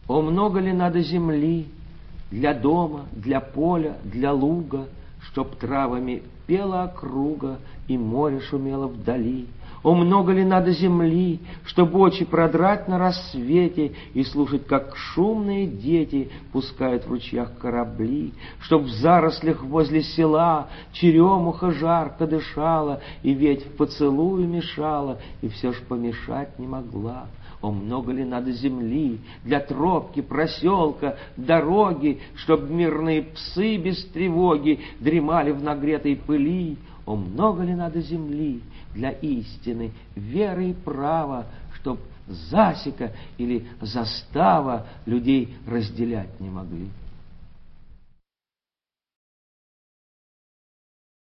О, много ли надо земли для дома, для поля, для луга, чтоб травами пела округа и море шумело вдали? О, много ли надо земли, чтоб очи продрать на рассвете и слушать, как шумные дети пускают в ручьях корабли, чтоб в зарослях возле села черемуха жарко дышала и ведь в поцелую мешала, и все ж помешать не могла? О, много ли надо земли для тропки, проселка, дороги, чтоб мирные псы без тревоги дремали в нагретой пыли? О, много ли надо земли для истины, веры и права, чтоб засека или застава людей разделять не могли?